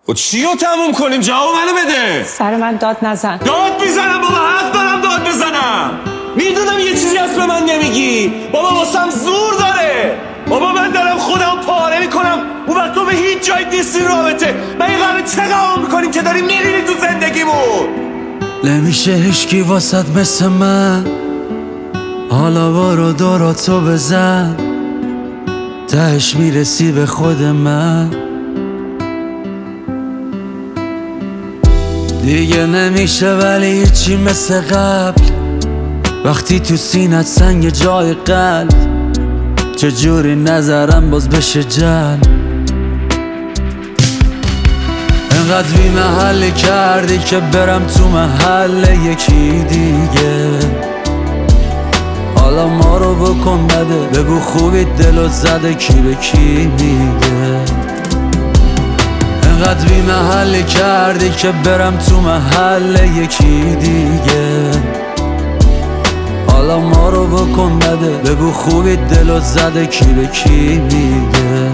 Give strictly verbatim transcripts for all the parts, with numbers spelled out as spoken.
خب چی رو تموم کنیم؟ جواب منو بده. سر من داد نزن. داد میزنم بابا، حق دارم داد بزنم. میدونم یه چیزی هست به من نمیگی بابا، واسم زور داره بابا. من دارم خودم پاره میکنم، اون وقت تو به هیچ جای نیستی رابطه. من این قراره چه قوام میکنیم که داری میرینی تو زندگیمون؟ نمیشه هشکی واسط مثل من، حالا بارو دورا تو بزن، تهش میرسی به خود من. دیگه نمیشه ولی هیچی مثل قبل، وقتی تو سینت سنگ جای قلب، چجوری نظرم باز بشه جل. انقدر بی محلی کردی که برم تو محل یکی دیگه. حالا ما رو بکن بده، بگو خوبی دلت زده کی به کی میگه. انقدر بی محلی کردی که برم تو محل یکی دیگه. حالا ما رو بکن بده، بگو خوبی دلت زده کی به کی میگه.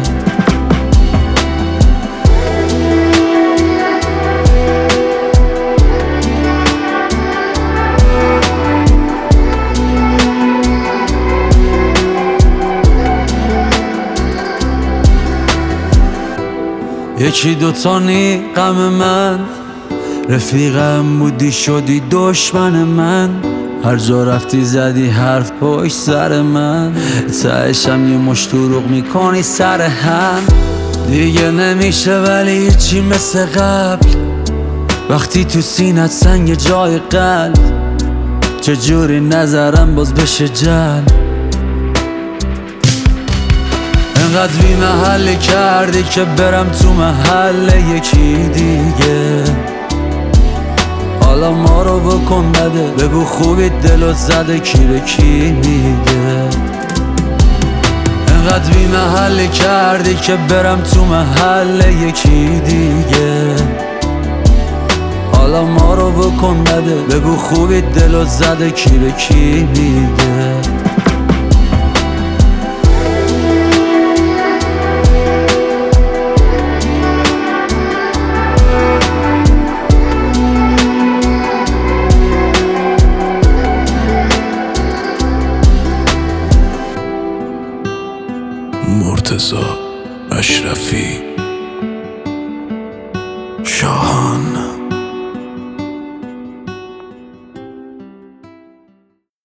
یکی دوتا نی غم من، رفیقم بودی شدی دشمن من. هر جا رفتی زدی حرف پشت سر من، تهشم یه مش دروغ میکنی سر هم. دیگه نمیشه ولی هیچی مثل قبل، وقتی تو سینت سنگ جای قلب، چجوری نظرم باز بشه جل. انقدر بی محلی کردی که برم تو محل یکی دیگه. حالا ما رو بکن بده، بگو خوبی دلت زده کی به کی میگه. انقدر بی محلی کردی که برم تو محل یکی دیگه. حالا ما رو بکن بده، بگو خوبی دلت زده کی به کی میگه. مرتضی اشرفی، شاهان.